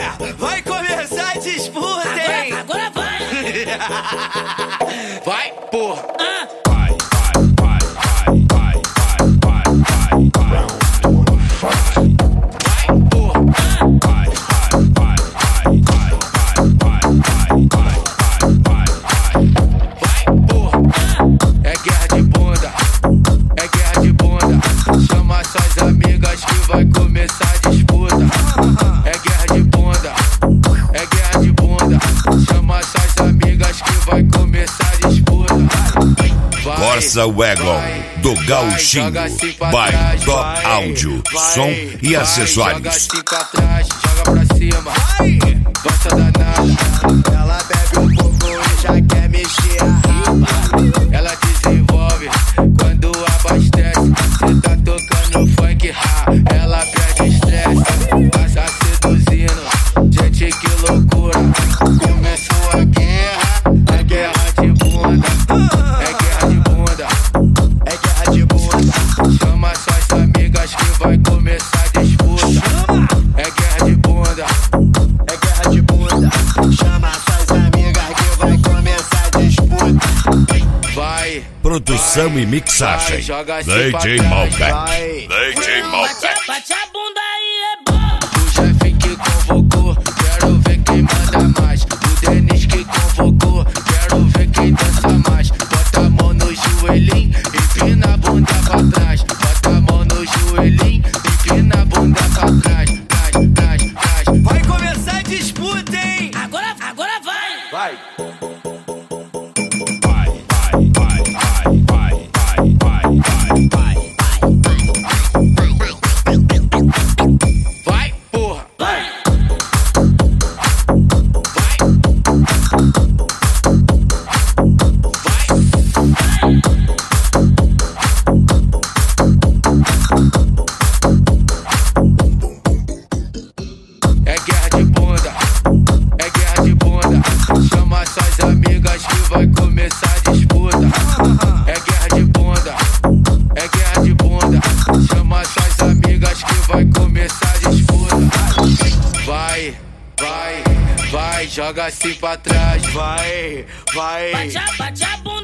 Vai começar a disputa, hein? Agora vai! Vai, porra! É guerra de bunda, é guerra de bunda. Chama suas amigas que vai começar a disputa. É guerra de bunda, é guerra de bunda. Chama suas amigas que vai começar a disputa. Corsa Wagon do Gauchinho by Top Áudio, som e acessórios. Joga assim pra trás, joga pra cima, gosta danada. Ela bebe um pouco e já quer mexer a raba. Ela desenvolve quando abastece. Cê tá tocando funk, ela perde estresse. Passa seduzindo, gente que loucura. Começou a guerra de bunda. É guerra de bunda, é guerra de bunda. Chama suas amigas que vai começar a disputa. É guerra de bunda, é guerra de bunda. Chama suas amigas que vai começar a disputa. Vai. Produção e mixagem DJ Malbec. DJ Malbec. Bate a bunda aí, é bom! O chefe que convocou, quero ver quem manda mais. O Denis que convocou, quero ver quem dança mais. Bota a mão no joelhinho, empina a bunda pra trás. Bota a mão no joelhinho, empina a bunda pra trás. Trás. Vai começar a disputa, hein? Agora vai! Vai. Vai, porra. Vai! É guerra de bunda, é guerra de bunda. Chama suas amigas que vai começar a disputa. É guerra de bunda, é guerra de bunda. Chama suas amigas que vai começar a disputa. Vai, joga assim pra trás. Vai. Bate a bunda!